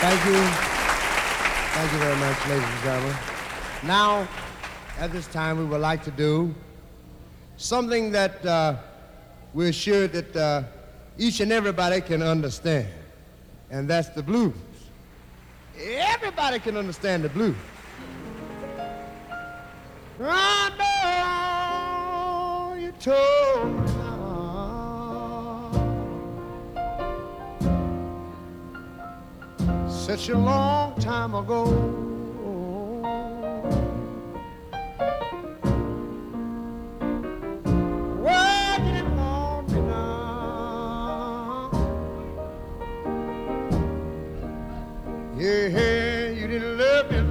Thank you. Thank you very much, ladies and gentlemen. Now, at this time, we would like to do something that we're sure that each and everybody can understand, and that's the blues. Everybody can understand the blues. I know you told me now, such a long time ago. Why you didn't want me now? Yeah, you didn't love me